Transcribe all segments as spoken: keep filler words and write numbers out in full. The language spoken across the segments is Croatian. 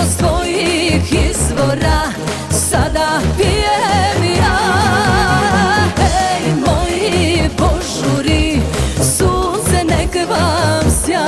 s tvojih izvora sada pijem ja. Hej moji požuri, sunce nek vam sja.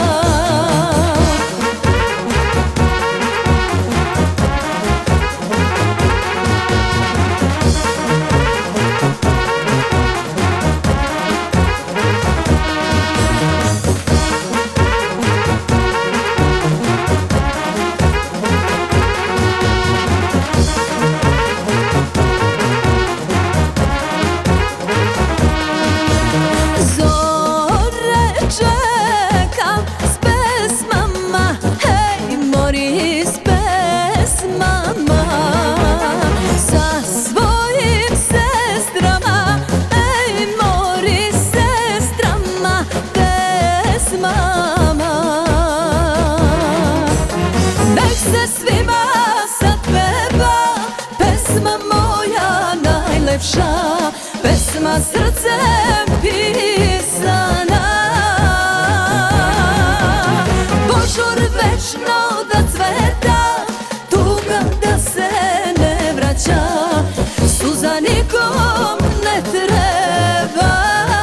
Svima sad peva pesma moja najlepša, pesma srcem pisana. Požur večno da cveta, tuga da se ne vraća, suza nikom ne treba.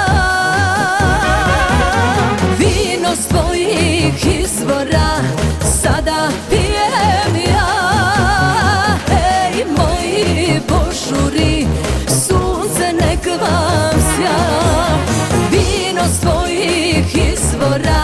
Vino s tvojih izvora sada pijem ja. Hej moji požuri, sunce nek vam sja. Vino s tvojih izvora